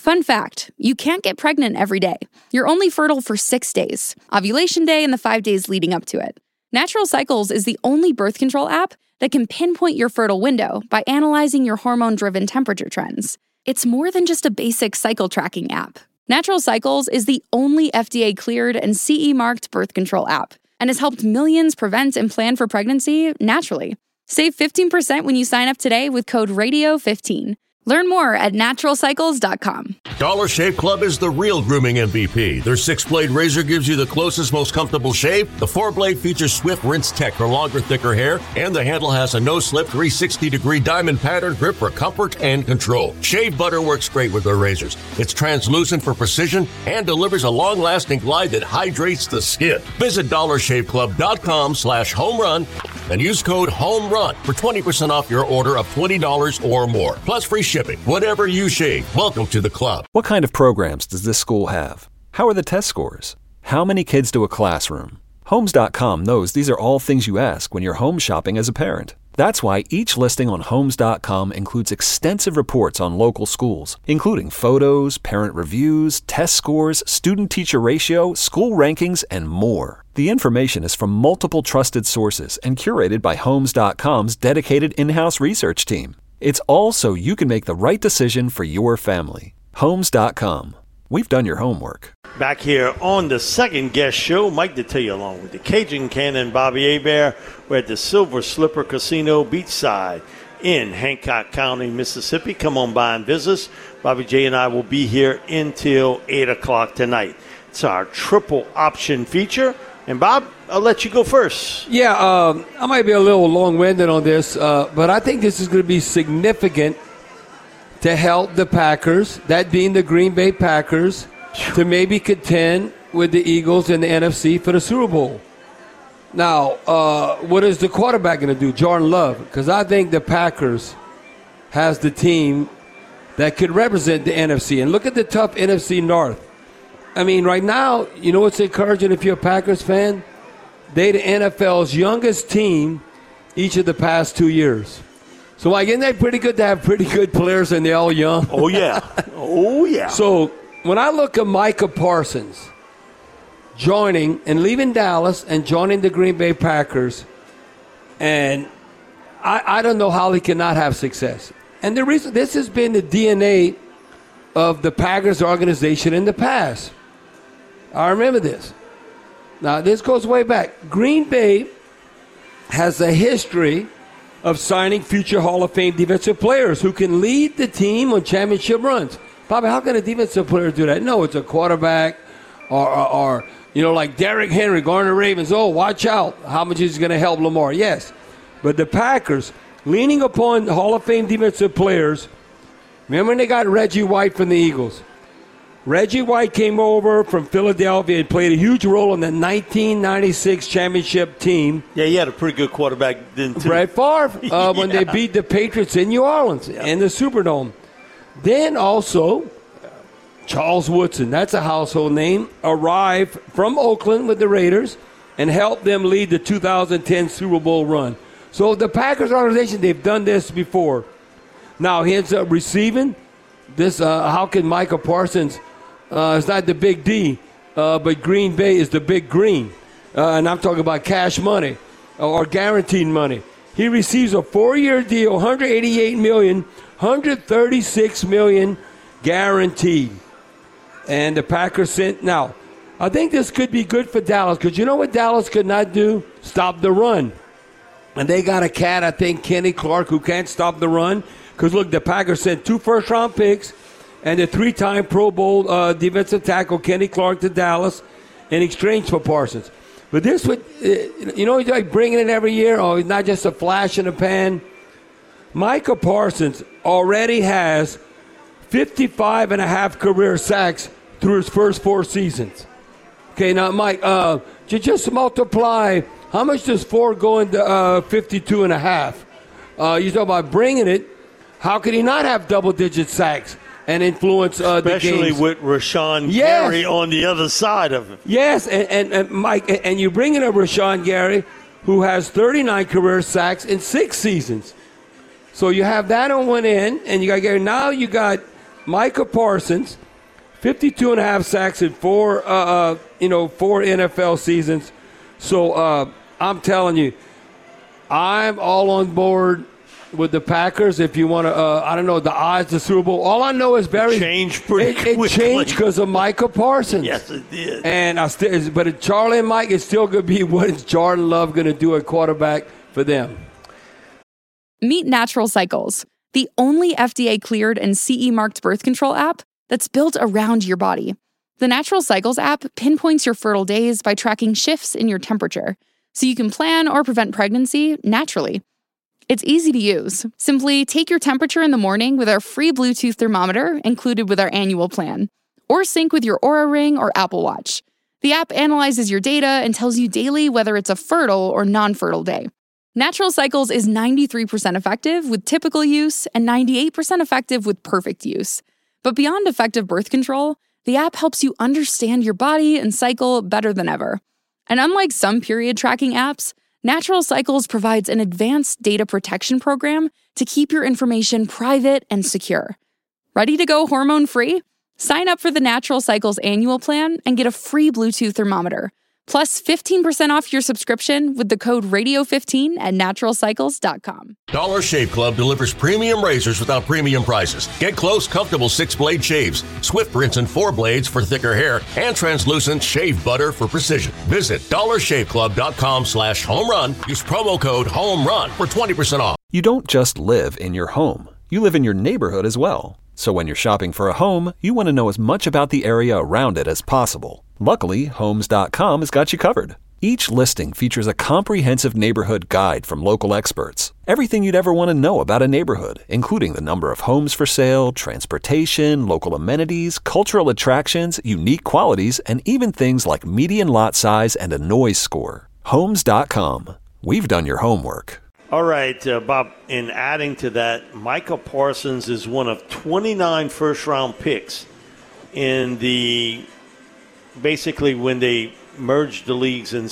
Fun fact, you can't get pregnant every day. You're only fertile for 6 days, ovulation day and the 5 days leading up to it. Natural Cycles is the only birth control app that can pinpoint your fertile window by analyzing your hormone-driven temperature trends. It's more than just a basic cycle tracking app. Natural Cycles is the only FDA-cleared and CE-marked birth control app and has helped millions prevent and plan for pregnancy naturally. Save 15% when you sign up today with code RADIO15. Learn more at naturalcycles.com. Dollar Shave Club is the real grooming MVP. Their 6-blade razor gives you the closest, most comfortable shave. The 4-blade features swift rinse tech for longer, thicker hair. And the handle has a no-slip 360-degree diamond pattern grip for comfort and control. Shave butter works great with their razors. It's translucent for precision and delivers a long-lasting glide that hydrates the skin. Visit dollarshaveclub.com/homerun and use code HOMERUN for 20% off your order of $20 or more. Plus free shipping. Whatever you shave, welcome to the club. What kind of programs does this school have? How are the test scores? How many kids to a classroom? Homes.com knows these are all things you ask when you're home shopping as a parent. That's why each listing on Homes.com includes extensive reports on local schools, including photos, parent reviews, test scores, student-teacher ratio, school rankings, and more. The information is from multiple trusted sources and curated by Homes.com's dedicated in-house research team. It's all so you can make the right decision for your family. Homes.com. We've done your homework. Back here on the second guest show, Mike Detillier along with the Cajun Cannon, Bobby Hebert. We're at the Silver Slipper Casino Beachside in Hancock County, Mississippi. Come on by and visit us. Bobby J and I will be here until 8 o'clock tonight. It's our triple option feature. And, Bob, I'll let you go first. Yeah, I might be a little long-winded on this, but I think this is going to be significant to help the Packers, that being the Green Bay Packers, to maybe contend with the Eagles in the NFC for the Super Bowl. Now, what is the quarterback going to do, Jordan Love? Because I think the Packers has the team that could represent the NFC. And look at the tough NFC North. I mean, right now, you know what's encouraging if you're a Packers fan? They the NFL's youngest team each of the past 2 years. So, Mike, isn't that pretty good to have pretty good players and they're all young? Oh, yeah. Oh, yeah. So, when I look at Micah Parsons joining and leaving Dallas and joining the Green Bay Packers, and I don't know how he cannot have success. And the reason, this has been the DNA of the Packers organization in the past. I remember this. Now, this goes way back. Green Bay has a history of signing future Hall of Fame defensive players who can lead the team on championship runs. Bobby, how can a defensive player do that? No, it's a quarterback or you know, like Derrick Henry going to Ravens. Oh, watch out. How much is he going to help Lamar? Yes. But the Packers, leaning upon Hall of Fame defensive players, remember when they got Reggie White from the Eagles? Reggie White came over from Philadelphia and played a huge role in the 1996 championship team. Yeah, he had a pretty good quarterback then, too. Brett Favre, when they beat the Patriots in New Orleans in the Superdome. Then also, Charles Woodson, that's a household name, arrived from Oakland with the Raiders and helped them lead the 2010 Super Bowl run. So the Packers organization, they've done this before. Now he ends up receiving this. How can Micah Parsons? It's not the big D, but Green Bay is the big green. And I'm talking about cash money or guaranteed money. He receives a 4-year deal, $188 million, $136 million guaranteed. And the Packers sent. Now, I think this could be good for Dallas because you know what Dallas could not do? Stop the run. And they got a cat, I think, Kenny Clark, who can't stop the run. Because, look, the Packers sent 2 first-round picks and a 3-time Pro Bowl defensive tackle, Kenny Clark, to Dallas in exchange for Parsons. But this would, you know, he's like bringing it every year. Oh, he's not just a flash in the pan. Micah Parsons already has 55.5 career sacks through his first 4 seasons. Okay, now, Mike, just multiply. How much does 4 go into 52.5? You talk about bringing it. How could he not have double-digit sacks and influence the games? Especially with Rashawn Gary on the other side of him. Yes, and Mike, and you bring in a Rashawn Gary who has 39 career sacks in 6 seasons. So you have that on one end, and you got Gary. Now you got Micah Parsons, 52 and a half sacks in four NFL seasons. So I'm telling you, I'm all on board with the Packers. If you want to, I don't know, the odds of Super Bowl. All I know is It changed pretty quickly. It changed because of Micah Parsons. Yes, it did. And but Charlie and Mike is still going to be what is Jordan Love going to do at quarterback for them. Meet Natural Cycles, the only FDA-cleared and CE-marked birth control app that's built around your body. The Natural Cycles app pinpoints your fertile days by tracking shifts in your temperature, so you can plan or prevent pregnancy naturally. It's easy to use. Simply take your temperature in the morning with our free Bluetooth thermometer included with our annual plan, or sync with your Oura Ring or Apple Watch. The app analyzes your data and tells you daily whether it's a fertile or non-fertile day. Natural Cycles is 93% effective with typical use and 98% effective with perfect use. But beyond effective birth control, the app helps you understand your body and cycle better than ever. And unlike some period tracking apps, Natural Cycles provides an advanced data protection program to keep your information private and secure. Ready to go hormone-free? Sign up for the Natural Cycles annual plan and get a free Bluetooth thermometer, plus 15% off your subscription with the code radio15 at naturalcycles.com. Dollar Shave Club delivers premium razors without premium prices. Get close, comfortable 6-blade shaves, Swift rinse and 4 blades for thicker hair, and translucent shave butter for precision. Visit dollarshaveclub.com/home-run. Use promo code HOME-RUN for 20% off. You don't just live in your home. You live in your neighborhood as well. So when you're shopping for a home, you want to know as much about the area around it as possible. Luckily, Homes.com has got you covered. Each listing features a comprehensive neighborhood guide from local experts. Everything you'd ever want to know about a neighborhood, including the number of homes for sale, transportation, local amenities, cultural attractions, unique qualities, and even things like median lot size and a noise score. Homes.com. We've done your homework. All right, Bob, in adding to that, Micah Parsons is one of 29 first-round picks in basically when they merged the leagues in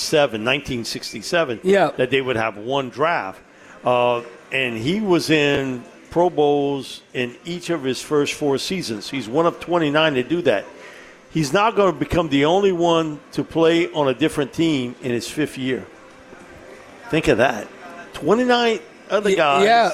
1967, that they would have one draft. And he was in Pro Bowls in each of his first 4 seasons. He's one of 29 to do that. He's now going to become the only one to play on a different team in his 5th year. Think of that. 29 other guys,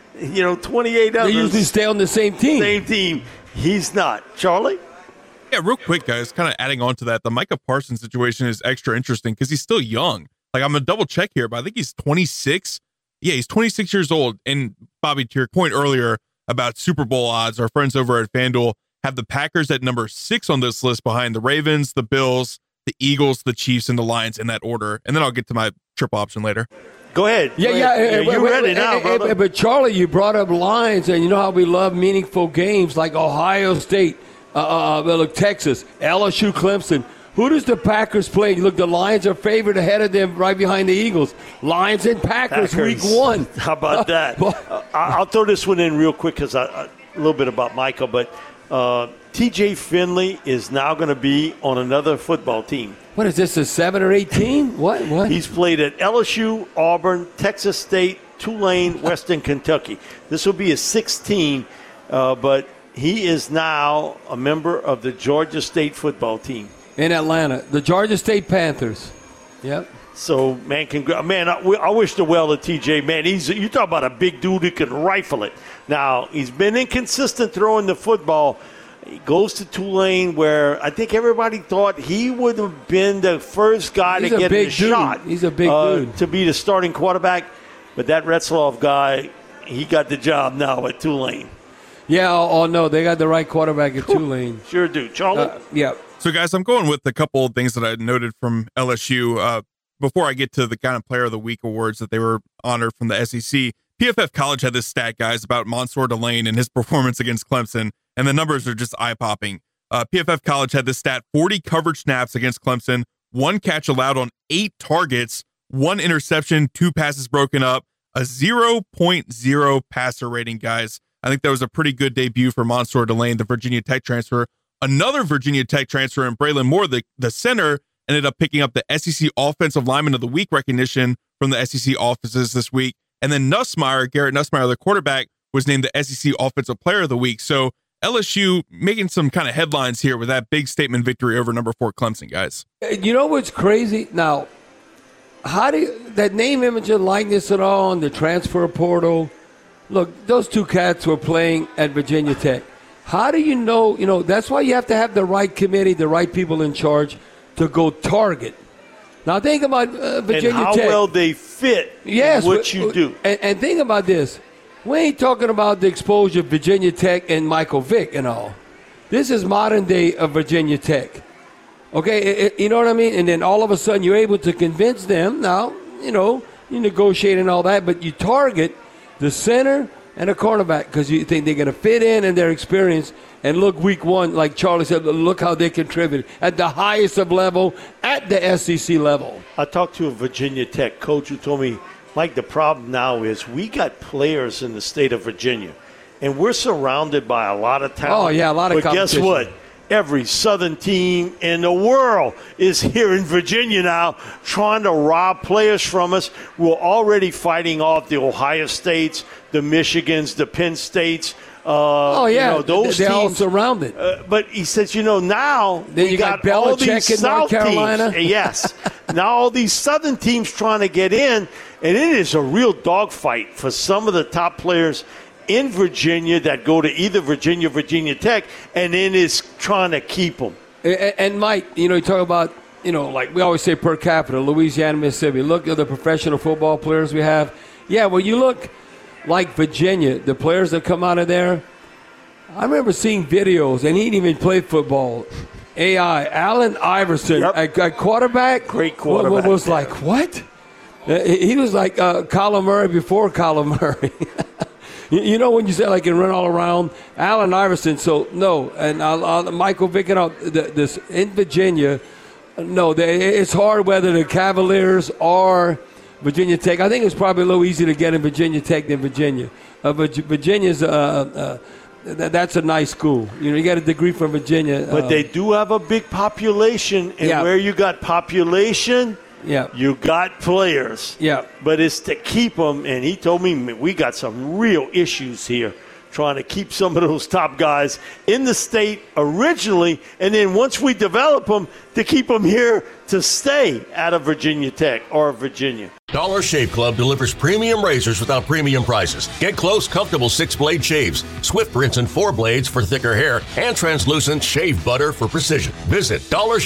28 others. They usually stay on the same team. Same team. He's not. Charlie? Yeah, real quick, guys, kind of adding on to that, the Micah Parsons situation is extra interesting because he's still young. Like, I'm going to double check here, but I think he's 26. Yeah, he's 26 years old. And, Bobby, to your point earlier about Super Bowl odds, our friends over at FanDuel have the Packers at number 6 on this list behind the Ravens, the Bills, the Eagles, the Chiefs, and the Lions in that order. And then I'll get to my triple option later. Go ahead. You're ready now, brother. But, Charlie, you brought up Lions, and you know how we love meaningful games like Ohio State, Texas, LSU, Clemson. Who does the Packers play? Look, the Lions are favored ahead of them right behind the Eagles. Lions and Packers. Week 1. How about that? I'll throw this one in real quick because a little bit about Michael, but TJ Finley is now going to be on another football team. What is this, a 7 or 8 team? What? He's played at LSU, Auburn, Texas State, Tulane, Western Kentucky. This will be his 6th team, but he is now a member of the Georgia State football team. In Atlanta, the Georgia State Panthers. Yep. So, man, I wish the well to TJ. Man, you talk about a big dude who can rifle it. Now, he's been inconsistent throwing the football. He goes to Tulane, where I think everybody thought he would have been the first guy to get the shot. He's a big dude. To be the starting quarterback. But that Retzloff guy, he got the job now at Tulane. Yeah, no, they got the right quarterback at Tulane. Sure do. Charlie? Yeah. So, guys, I'm going with a couple of things that I noted from LSU. Before I get to the kind of Player of the Week awards that they were honored from the SEC, PFF College had this stat, guys, about Mansour Delane and his performance against Clemson, and the numbers are just eye-popping. PFF College had this stat, 40 coverage snaps against Clemson, 1 catch allowed on 8 targets, 1 interception, 2 passes broken up, a 0.0 passer rating, guys. I think that was a pretty good debut for Mansour Delane, the Virginia Tech transfer. Another Virginia Tech transfer in Braylon Moore, the center, ended up picking up the SEC Offensive Lineman of the Week recognition from the SEC offices this week. And then Garrett Nussmeier, the quarterback, was named the SEC Offensive Player of the Week. So LSU making some kind of headlines here with that big statement victory over number 4 Clemson, guys. You know what's crazy? Now, how do you, that name, image, and likeness and all on the transfer portal? Look, those two cats were playing at Virginia Tech. How do you know? You know, that's why you have to have the right committee, the right people in charge to go target. Now, think about Virginia and how Tech. well they fit in what you do. And think about this. We ain't talking about the exposure of Virginia Tech and Michael Vick and all. This is modern day of Virginia Tech. Okay, you know what I mean? And then all of a sudden you're able to convince them. Now, you know, you negotiate and all that, but you target the center and a cornerback because you think they're going to fit in their experience. And look, week one, like Charlie said, look how they contributed at the highest of level, at the SEC level. I talked to a Virginia Tech coach who told me, Mike, the problem now is we got players in the state of Virginia, and we're surrounded by a lot of talent. Oh, yeah, a lot of competition. But guess what? Every Southern team in the world is here in Virginia now trying to rob players from us. We're already fighting off the Ohio States, the Michigans, the Penn States. Those they're teams, all surrounded. But he says, now then you got all these in North Carolina. Teams. Yes. Now all these Southern teams trying to get in, and it is a real dogfight for some of the top players in Virginia that go to either Virginia, Virginia Tech, and then is trying to keep them. And Mike, you talk about, like we always say per capita, Louisiana, Mississippi. Look at the professional football players we have. Yeah, well, you look like Virginia, the players that come out of there. I remember seeing videos, and he didn't even play football. Allen Iverson, a quarterback. Great quarterback. Was like, what? He was like Kyler Murray before Kyler Murray. You know when you say like can run all around, Allen Iverson. So no, and Michael Vick and all this in Virginia. No, it's hard whether the Cavaliers or Virginia Tech. I think it's probably a little easier to get in Virginia Tech than Virginia. Virginia's that's a nice school. You got a degree from Virginia, but they do have a big population, and where you got population. Yeah, you got players. Yeah, but it's to keep them. And he told me we got some real issues here trying to keep some of those top guys in the state originally, and then once we develop them, to keep them here to stay out of Virginia Tech or Virginia. Dollar Shave Club delivers premium razors without premium prices. Get close, comfortable 6-blade shaves, swift rinse and 4 blades for thicker hair, and translucent shave butter for precision. Visit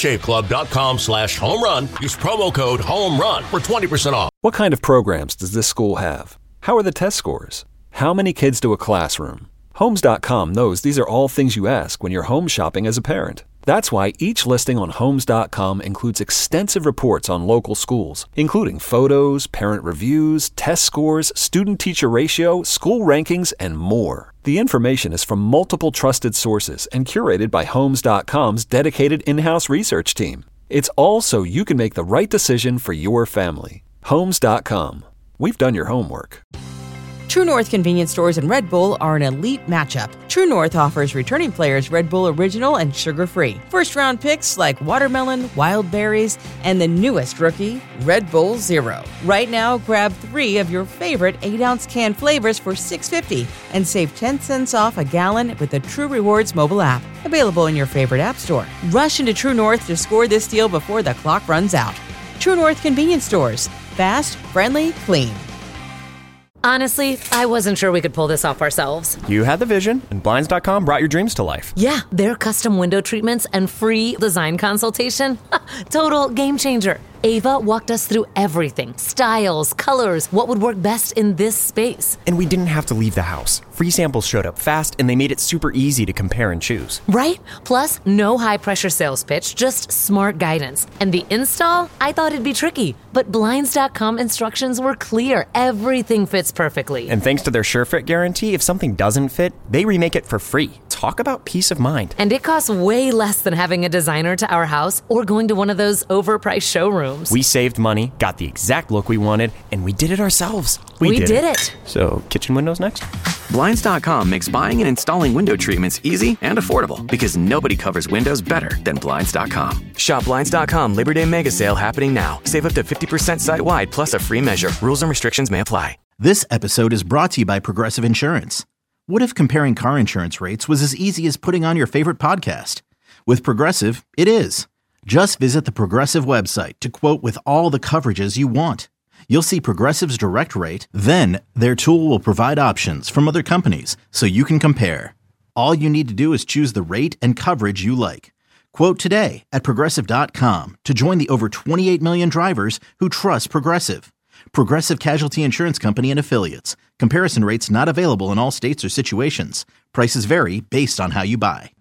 dollarshaveclub.com/homerun. Use promo code HOMERUN for 20% off. What kind of programs does this school have? How are the test scores? How many kids do a classroom? Homes.com knows these are all things you ask when you're home shopping as a parent. That's why each listing on Homes.com includes extensive reports on local schools, including photos, parent reviews, test scores, student-teacher ratio, school rankings, and more. The information is from multiple trusted sources and curated by Homes.com's dedicated in-house research team. It's all so you can make the right decision for your family. Homes.com. We've done your homework. True North convenience stores and Red Bull are an elite matchup. True North offers returning players Red Bull Original and sugar-free. First-round picks like watermelon, wild berries, and the newest rookie, Red Bull Zero. Right now, grab 3 of your favorite 8-ounce can flavors for $6.50 and save 10 cents off a gallon with the True Rewards mobile app. Available in your favorite app store. Rush into True North to score this deal before the clock runs out. True North convenience stores. Fast, friendly, clean. Honestly, I wasn't sure we could pull this off ourselves. You had the vision, and Blinds.com brought your dreams to life. Yeah, their custom window treatments and free design consultation. Total game changer. Ava walked us through everything. Styles, colors, what would work best in this space. And we didn't have to leave the house. Free samples showed up fast, and they made it super easy to compare and choose. Right? Plus, no high-pressure sales pitch, just smart guidance. And the install? I thought it'd be tricky. But Blinds.com instructions were clear. Everything fits perfectly. And thanks to their SureFit guarantee, if something doesn't fit, they remake it for free. Talk about peace of mind. And it costs way less than having a designer to our house or going to one of those overpriced showrooms. We saved money, got the exact look we wanted, and we did it ourselves. We did it. So, kitchen windows next? Blinds.com makes buying and installing window treatments easy and affordable because nobody covers windows better than Blinds.com. Shop Blinds.com Labor Day Mega Sale happening now. Save up to 50% site-wide plus a free measure. Rules and restrictions may apply. This episode is brought to you by Progressive Insurance. What if comparing car insurance rates was as easy as putting on your favorite podcast? With Progressive, it is. Just visit the Progressive website to quote with all the coverages you want. You'll see Progressive's direct rate, then their tool will provide options from other companies so you can compare. All you need to do is choose the rate and coverage you like. Quote today at Progressive.com to join the over 28 million drivers who trust Progressive. Progressive Casualty Insurance Company and Affiliates. Comparison rates not available in all states or situations. Prices vary based on how you buy.